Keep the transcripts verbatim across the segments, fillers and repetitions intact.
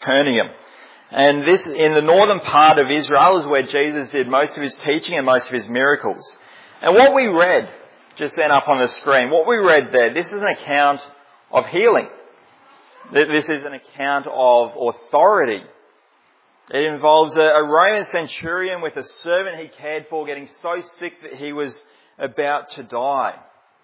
Capernaum. And this, in the northern part of Israel, is where Jesus did most of his teaching and most of his miracles. And what we read just then up on the screen, what we read there, this is an account of healing. This is an account of authority. It involves a Roman centurion with a servant he cared for getting so sick that he was about to die.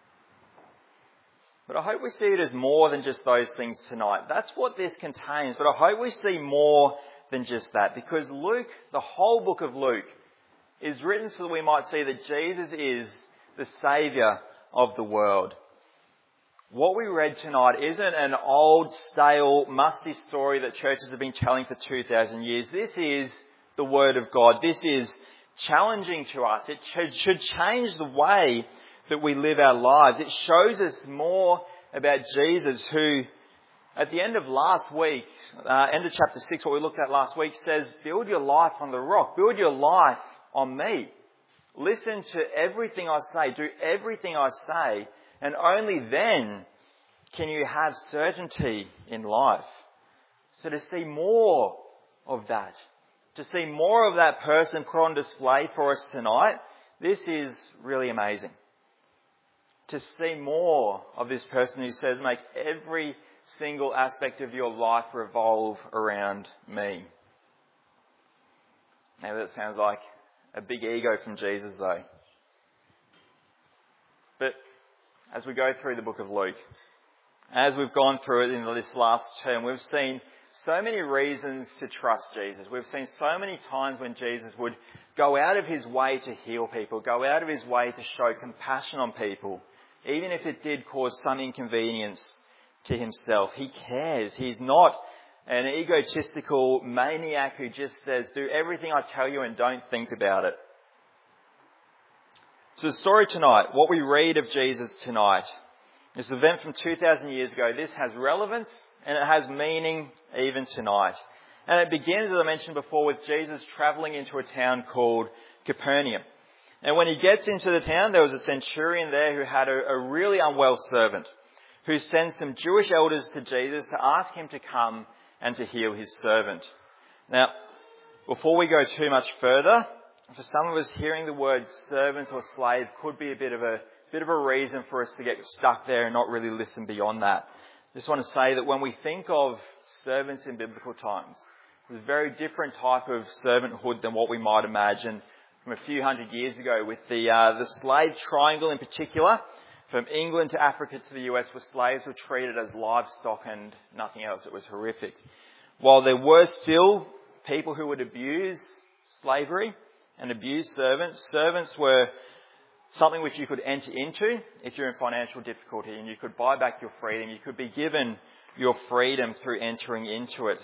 But I hope we see it as more than just those things tonight. That's what this contains. But I hope we see more than just that. Because Luke, the whole book of Luke, is written so that we might see that Jesus is the Saviour of the world. What we read tonight isn't an old, stale, musty story that churches have been telling for two thousand years. This is the Word of God. This is challenging to us. It should change the way that we live our lives. It shows us more about Jesus, who at the end of last week, uh, end of chapter six, what we looked at last week, says, build your life on the rock. Build your life on me. Listen to everything I say. Do everything I say. And only then can you have certainty in life. So to see more of that, to see more of that person put on display for us tonight, this is really amazing. To see more of this person who says, make every single aspect of your life revolve around me. Now that sounds like a big ego from Jesus though. But as we go through the book of Luke, as we've gone through it in this last term, we've seen so many reasons to trust Jesus. We've seen so many times when Jesus would go out of his way to heal people, go out of his way to show compassion on people, even if it did cause some inconvenience to himself. He cares. He's not an egotistical maniac who just says, do everything I tell you and don't think about it. So the story tonight, what we read of Jesus tonight, this event from two thousand years ago, this has relevance and it has meaning even tonight. And it begins, as I mentioned before, with Jesus travelling into a town called Capernaum. And when he gets into the town, there was a centurion there who had a, a really unwell servant who sends some Jewish elders to Jesus to ask him to come and to heal his servant. Now, before we go too much further, for some of us, hearing the word servant or slave could be a bit of a bit of a reason for us to get stuck there and not really listen beyond that. I just want to say that when we think of servants in biblical times, there's a very different type of servanthood than what we might imagine from a few hundred years ago, with the uh, the slave triangle in particular, from England to Africa to the U S, where slaves were treated as livestock and nothing else. It was horrific. While there were still people who would abuse slavery and abuse servants, servants were something which you could enter into if you're in financial difficulty, and you could buy back your freedom. You could be given your freedom through entering into it.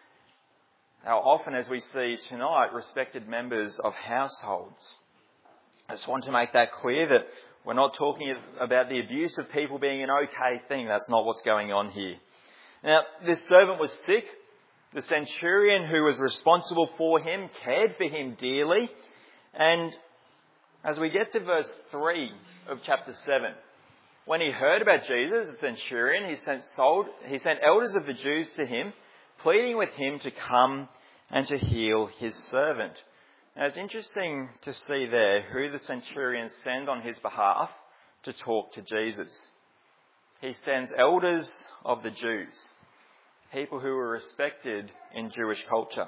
How often, as we see tonight, respected members of households. I just want to make that clear that we're not talking about the abuse of people being an okay thing. That's not what's going on here. Now, this servant was sick. The centurion who was responsible for him cared for him dearly. And as we get to verse three of chapter seven, when he heard about Jesus, the centurion, he sent, sold, he sent elders of the Jews to him, pleading with him to come and to heal his servant. Now, it's interesting to see there who the centurion sends on his behalf to talk to Jesus. He sends elders of the Jews, people who were respected in Jewish culture.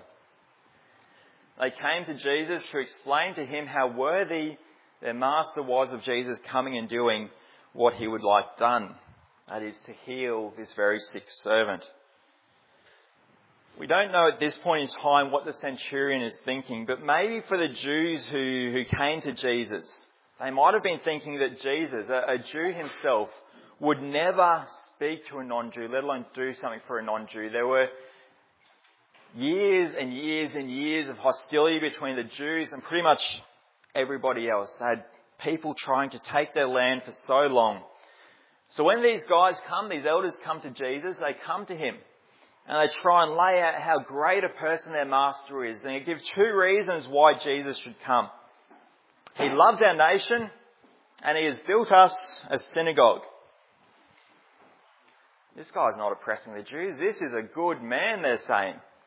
They came to Jesus to explain to him how worthy their master was of Jesus coming and doing what he would like done. That is, to heal this very sick servant. We don't know at this point in time what the centurion is thinking, but maybe for the Jews who, who came to Jesus, they might have been thinking that Jesus, a, a Jew himself, would never speak to a non-Jew, let alone do something for a non-Jew. There were years and years and years of hostility between the Jews and pretty much everybody else. They had people trying to take their land for so long. So when these guys come, these elders come to Jesus, they come to him and they try and lay out how great a person their master is. And they give two reasons why Jesus should come. He loves our nation and he has built us a synagogue. This guy's not oppressing the Jews. This is a good man, they're saying.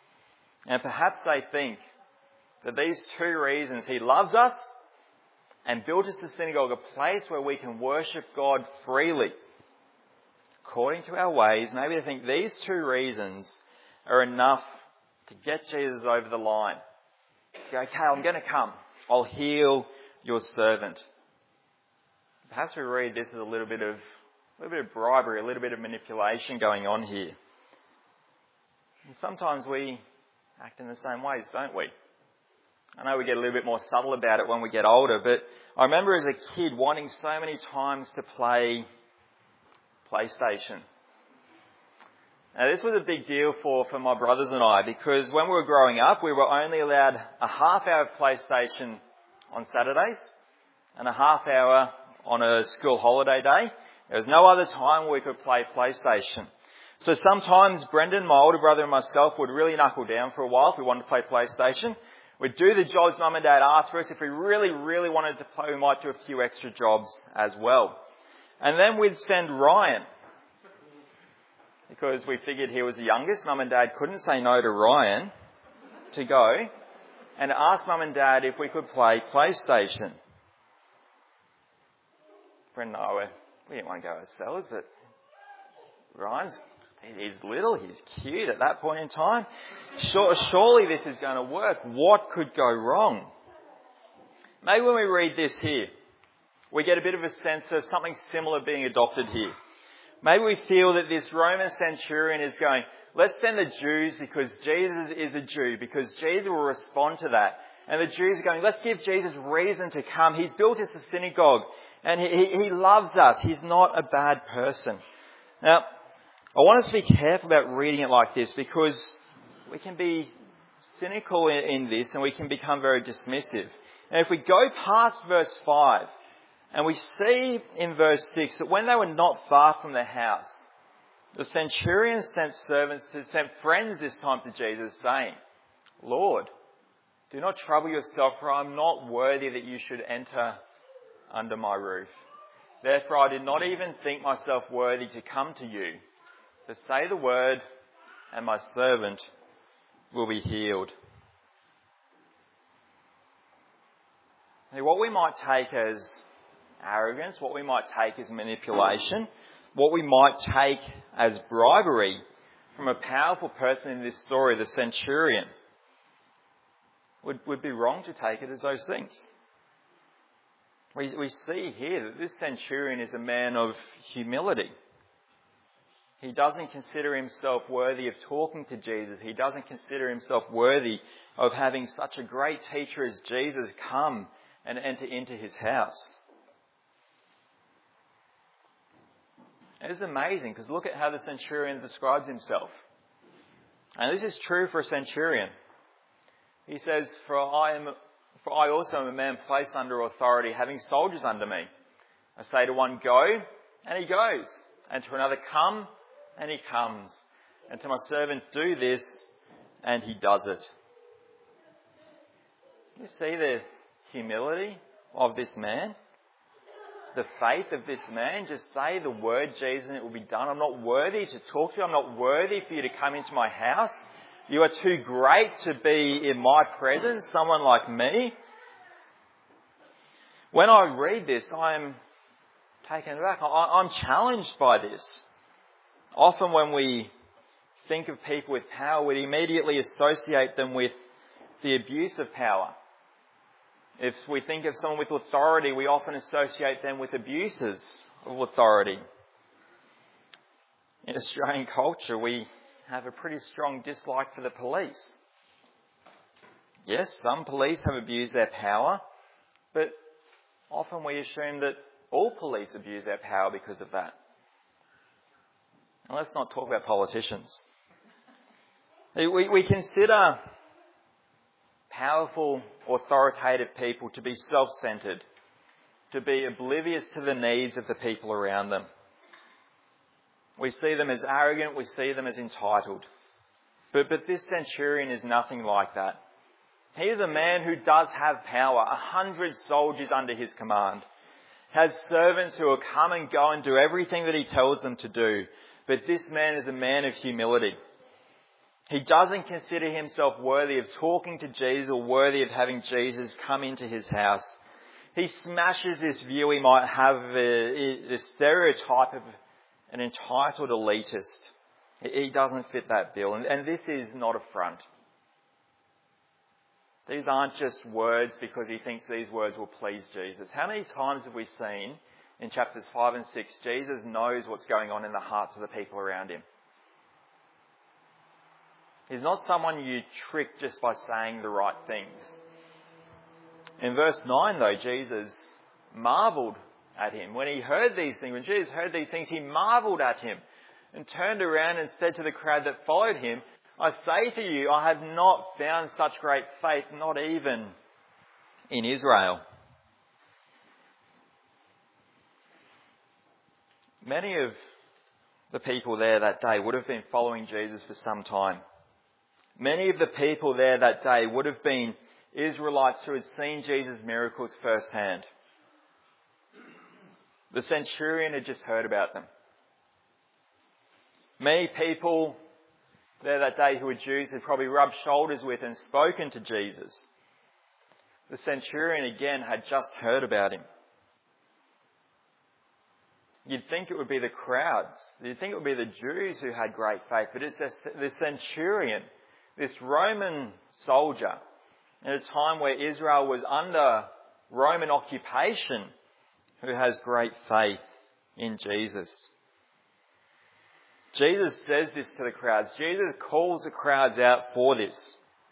And perhaps they think that these two reasons, he loves us and built us a synagogue, a place where we can worship God freely, according to our ways. Maybe they think these two reasons are enough to get Jesus over the line. Go, okay, I'm going to come. I'll heal your servant. Perhaps we read this as a little bit of a little bit of bribery, a little bit of manipulation going on here. And sometimes we act in the same ways, don't we? I know we get a little bit more subtle about it when we get older, but I remember as a kid wanting so many times to play PlayStation. Now this was a big deal for, for my brothers and I, because when we were growing up, we were only allowed a half hour of PlayStation on Saturdays and a half hour on a school holiday day. There was no other time we could play PlayStation. So sometimes Brendan, my older brother, and myself would really knuckle down for a while if we wanted to play PlayStation. We'd do the jobs Mum and Dad asked for us. If we really, really wanted to play, we might do a few extra jobs as well. And then we'd send Ryan, because we figured he was the youngest. Mum and Dad couldn't say no to Ryan, to go and ask Mum and Dad if we could play PlayStation. Brendan and I were, we didn't want to go ourselves, but Ryan's, he's little, he's cute at that point in time. Sure, surely this is going to work. What could go wrong? Maybe when we read this here, we get a bit of a sense of something similar being adopted here. Maybe we feel that this Roman centurion is going, let's send the Jews because Jesus is a Jew, because Jesus will respond to that. And the Jews are going, let's give Jesus reason to come. He's built us a synagogue and he, he, he loves us. He's not a bad person. Now, I want us to be careful about reading it like this, because we can be cynical in, in this and we can become very dismissive. And if we go past verse five and we see in verse six that when they were not far from the house, the centurion sent servants, sent friends this time to Jesus, saying, Lord, do not trouble yourself, for I am not worthy that you should enter under my roof. Therefore I did not even think myself worthy to come to you. But say the word, and my servant will be healed. Now, what we might take as arrogance, what we might take as manipulation, what we might take as bribery from a powerful person in this story, the centurion, would, would be wrong to take it as those things. We, we see here that this centurion is a man of humility. He doesn't consider himself worthy of talking to Jesus. He doesn't consider himself worthy of having such a great teacher as Jesus come and enter into his house. It is amazing, because look at how the centurion describes himself. And this is true for a centurion. He says, For I am, for I also am a man placed under authority, having soldiers under me. I say to one, go, and he goes. And to another, come, and he comes. And to my servant, do this, and he does it. You see the humility of this man? The faith of this man? Just say the word, Jesus, and it will be done. I'm not worthy to talk to you. I'm not worthy for you to come into my house. You are too great to be in my presence, someone like me. When I read this, I'm taken aback. I'm challenged by this. Often when we think of people with power, we immediately associate them with the abuse of power. If we think of someone with authority, we often associate them with abuses of authority. In Australian culture, we have a pretty strong dislike for the police. Yes, some police have abused their power, but often we assume that all police abuse their power because of that. And let's not talk about politicians. We, we consider powerful, authoritative people to be self-centred, to be oblivious to the needs of the people around them. We see them as arrogant, we see them as entitled. But, but this centurion is nothing like that. He is a man who does have power, a hundred soldiers under his command, has servants who will come and go and do everything that he tells them to do. But this man is a man of humility. He doesn't consider himself worthy of talking to Jesus or worthy of having Jesus come into his house. He smashes this view he might have of the stereotype of an entitled elitist. He doesn't fit that bill. And this is not a front. These aren't just words because he thinks these words will please Jesus. How many times have we seen in chapters five and six, Jesus knows what's going on in the hearts of the people around him? He's not someone you trick just by saying the right things. In verse nine though, Jesus marvelled at him. When he heard these things, when Jesus heard these things, he marvelled at him and turned around and said to the crowd that followed him, I say to you, I have not found such great faith, not even in Israel. Many of the people there that day would have been following Jesus for some time. Many of the people there that day would have been Israelites who had seen Jesus' miracles firsthand. The centurion had just heard about them. Many people there that day who were Jews had probably rubbed shoulders with and spoken to Jesus. The centurion again had just heard about him. You'd think it would be the crowds. You'd think it would be the Jews who had great faith, but it's the centurion, this Roman soldier, at a time where Israel was under Roman occupation, who has great faith in Jesus. Jesus says this to the crowds. Jesus calls the crowds out for this.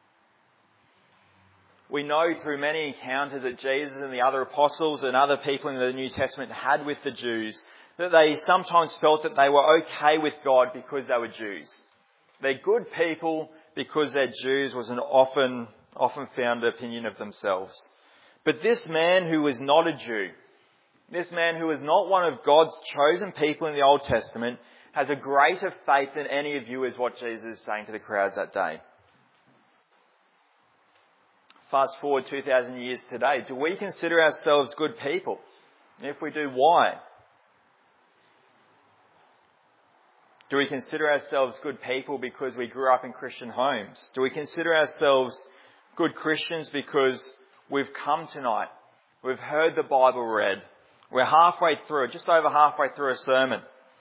We know through many encounters that Jesus and the other apostles and other people in the New Testament had with the Jews, that they sometimes felt that they were okay with God because they were Jews. They're good people because they're Jews was an often, often found opinion of themselves. But this man who was not a Jew, this man who was not one of God's chosen people in the Old Testament, has a greater faith than any of you, is what Jesus is saying to the crowds that day. Fast forward two thousand years today. Do we consider ourselves good people? And if we do, why? Do we consider ourselves good people because we grew up in Christian homes? Do we consider ourselves good Christians because we've come tonight, we've heard the Bible read, we're halfway through, just over halfway through a sermon?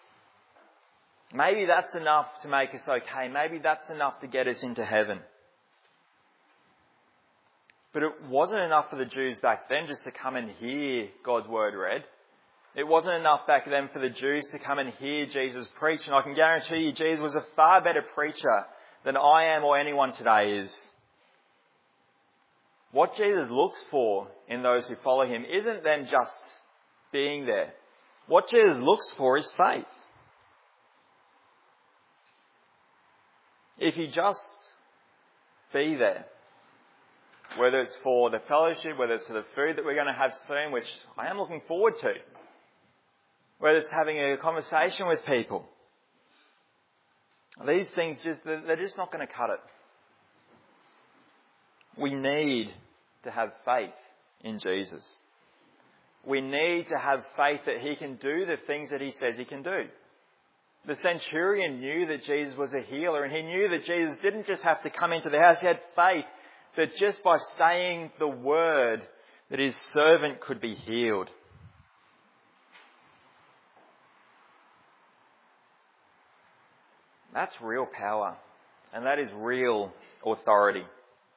Maybe that's enough to make us okay. Maybe that's enough to get us into heaven. But it wasn't enough for the Jews back then just to come and hear God's word read. It wasn't enough back then for the Jews to come and hear Jesus preach. And I can guarantee you Jesus was a far better preacher than I am or anyone today is. What Jesus looks for in those who follow him isn't then just being there. What Jesus looks for is faith. If you just be there, whether it's for the fellowship, whether it's for the food that we're going to have soon, which I am looking forward to, whether it's having a conversation with people, these things just, they're just not going to cut it. We need to have faith in Jesus. We need to have faith that he can do the things that he says he can do. The centurion knew that Jesus was a healer, and he knew that Jesus didn't just have to come into the house. He had faith that just by saying the word that his servant could be healed. That's real power, and that is real authority.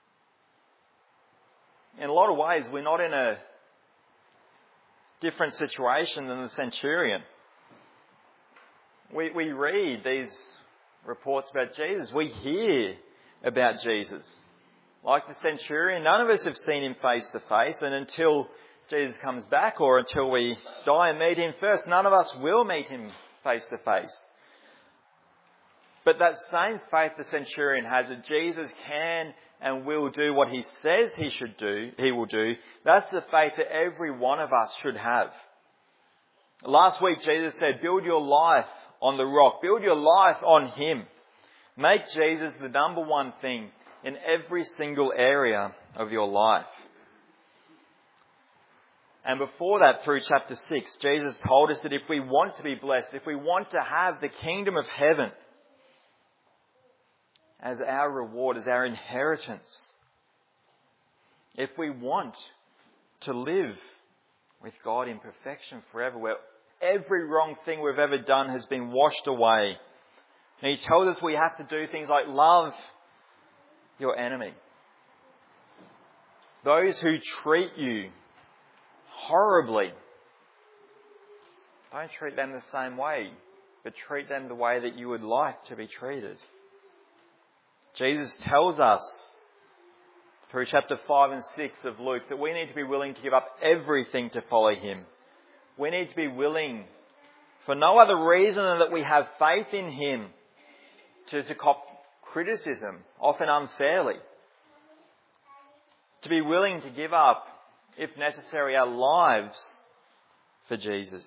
In a lot of ways, we're not in a different situation than the centurion. We, we read these reports about Jesus. We hear about Jesus. Like the centurion, none of us have seen him face to face, and until Jesus comes back or until we die and meet him first, none of us will meet him face to face. But that same faith the centurion has that Jesus can and will do what he says he should do, he will do, that's the faith that every one of us should have. Last week Jesus said, build your life on the rock. Build your life on him. Make Jesus the number one thing in every single area of your life. And before that, through chapter six, Jesus told us that if we want to be blessed, if we want to have the kingdom of heaven, as our reward, as our inheritance. If we want to live with God in perfection forever, where every wrong thing we've ever done has been washed away. And He tells us we have to do things like love your enemy. Those who treat you horribly, don't treat them the same way, but treat them the way that you would like to be treated. Jesus tells us through chapter five and six of Luke that we need to be willing to give up everything to follow Him. We need to be willing, for no other reason than that we have faith in Him, to, to cop criticism, often unfairly. To be willing to give up, if necessary, our lives for Jesus.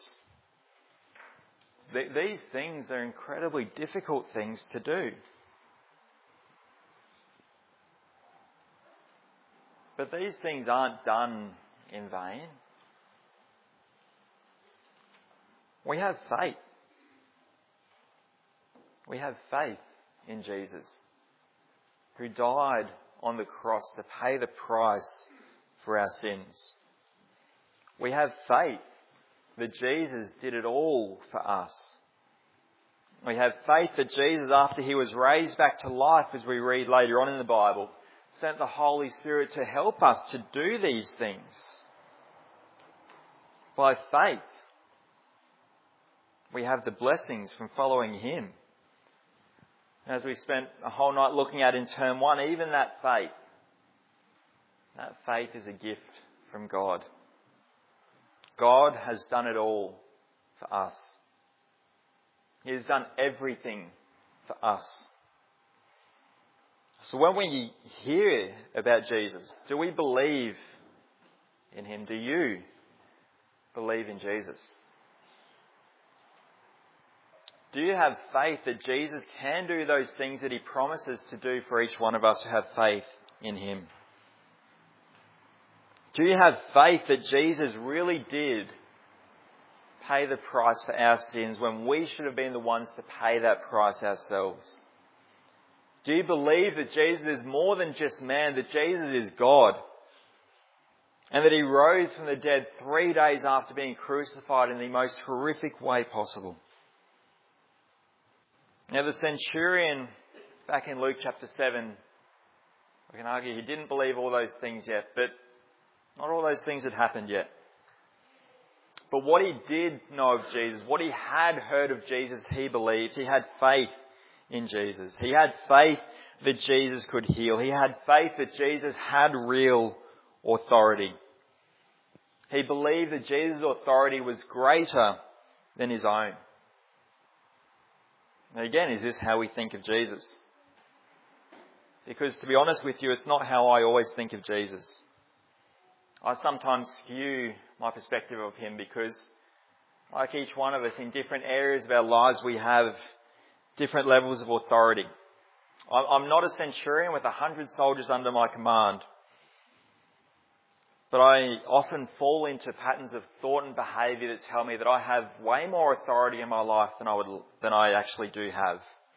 Th- these things are incredibly difficult things to do. But these things aren't done in vain. We have faith. We have faith in Jesus, who died on the cross to pay the price for our sins. We have faith that Jesus did it all for us. We have faith that Jesus, after He was raised back to life, as we read later on in the Bible, sent the Holy Spirit to help us to do these things. By faith, we have the blessings from following Him. As we spent a whole night looking at in term one, even that faith, that faith is a gift from God. God has done it all for us. He has done everything for us. So when we hear about Jesus, do we believe in Him? Do you believe in Jesus? Do you have faith that Jesus can do those things that He promises to do for each one of us who have faith in Him? Do you have faith that Jesus really did pay the price for our sins when we should have been the ones to pay that price ourselves? Do you believe that Jesus is more than just man, that Jesus is God, and that He rose from the dead three days after being crucified in the most horrific way possible? Now, the centurion, back in Luke chapter seven, we can argue he didn't believe all those things yet, but not all those things had happened yet. But what he did know of Jesus, what he had heard of Jesus, he believed. He had faith in Jesus. He had faith that Jesus could heal. He had faith that Jesus had real authority. He believed that Jesus' authority was greater than his own. Now again, is this how we think of Jesus? Because to be honest with you, it's not how I always think of Jesus. I sometimes skew my perspective of Him because, like each one of us, in different areas of our lives, we have different levels of authority. I'm not a centurion with a hundred soldiers under my command. But I often fall into patterns of thought and behaviour that tell me that I have way more authority in my life than I would, than I actually do have.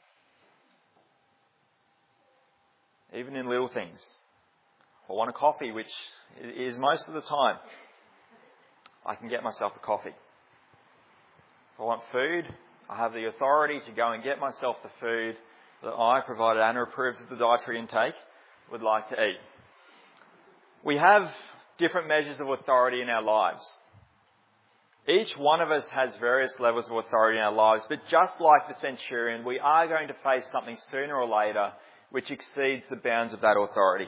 Even in little things. If I want a coffee, which is most of the time, I can get myself a coffee. If I want food, I have the authority to go and get myself the food that I, provided Anna approves of the dietary intake, would like to eat. We have different measures of authority in our lives. Each one of us has various levels of authority in our lives, but just like the centurion, we are going to face something sooner or later which exceeds the bounds of that authority.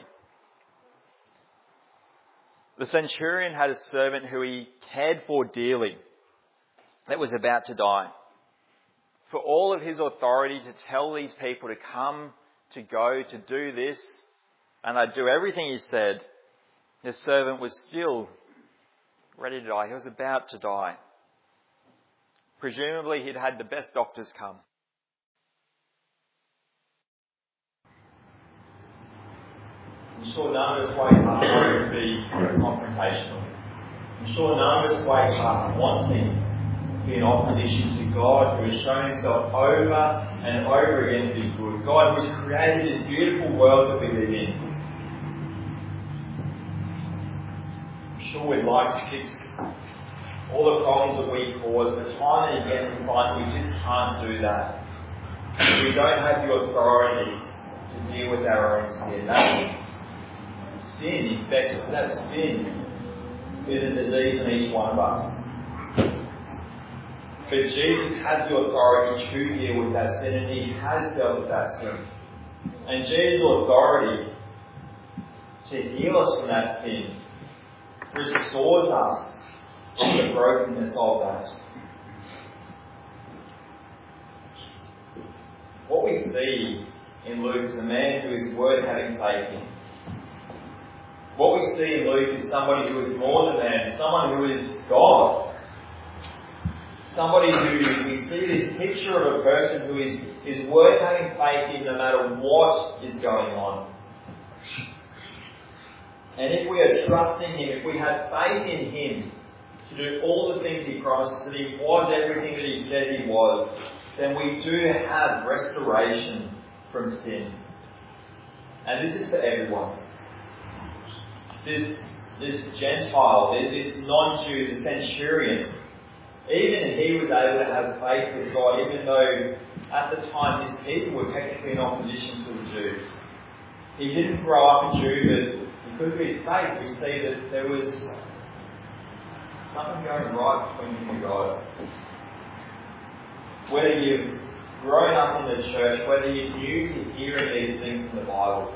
The centurion had a servant who he cared for dearly that was about to die. For all of his authority to tell these people to come, to go, to do this, and they'd do everything he said, the servant was still ready to die. He was about to die. Presumably he'd had the best doctors come. I'm sure none of us wake up wanting to be confrontational. I'm sure none of us wake up wanting to be in opposition to God, who has shown Himself over and over again to be good. God who has created this beautiful world that we live in. I'm sure we'd like to fix all the problems that we cause, but time and again we find we just can't do that. We don't have the authority to deal with our own sin. That sin infects us. That sin is a disease in each one of us. But Jesus has the authority to deal with that sin, and He has dealt with that sin. And Jesus' authority to heal us from that sin restores us from the brokenness of that. What we see in Luke is a man who is worth having faith in. What we see in Luke is somebody who is more than man, someone who is God. Somebody who we see this picture of a person who is, is worth having faith in no matter what is going on. And if we are trusting Him, if we have faith in Him to do all the things He promised, that He was everything that He said He was, then we do have restoration from sin. And this is for everyone. This, this Gentile, this non-Jew, the centurion, even he was able to have faith with God, even though at the time his people were technically in opposition to the Jews. He didn't grow up a Jew, but because of his faith, we see that there was something going right between him and God. Whether you've grown up in the church, whether you're new to hearing these things in the Bible,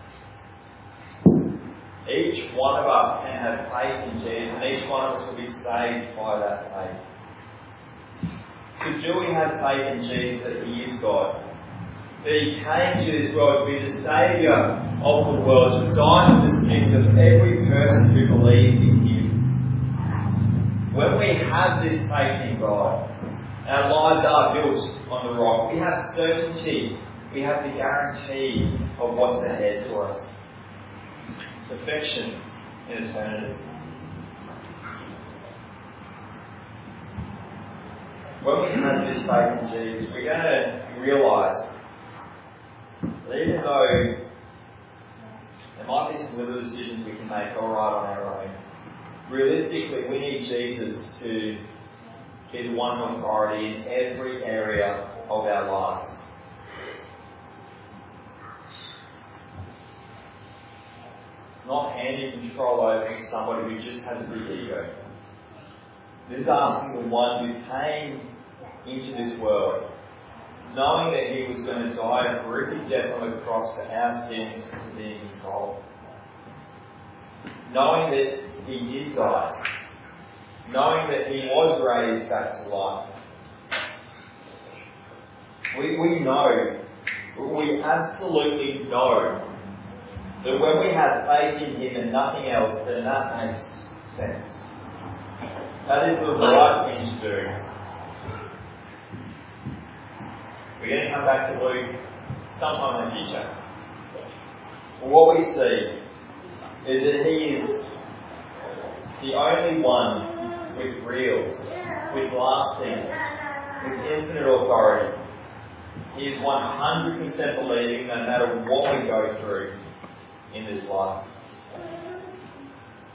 each one of us can have faith in Jesus, and each one of us will be saved by that faith. So do we have faith in Jesus that He is God? That He came to this world to be the Saviour of the world, to die for the sins of every person who believes in Him. When we have this faith in God, our lives are built on the rock. We have certainty. We have the guarantee of what's ahead to us. Perfection in eternity. When we have this faith in Jesus, we're going to realise that even though there might be some little decisions we can make all right on our own, realistically we need Jesus to be the one authority in every area of our lives. It's not handing control over to somebody who just has a big ego. This is asking the one who came into this world, knowing that He was going to die a horrific death on the cross for our sins, to be in control. Knowing that He did die. Knowing that He was raised back to life. We, we know, we absolutely know that when we have faith in Him and nothing else, then that makes sense. That is the right thing to do. We're going to come back to Luke sometime in the future. But what we see is that He is the only one with real, with lasting, with infinite authority. He is one hundred percent believing no matter what we go through in this life.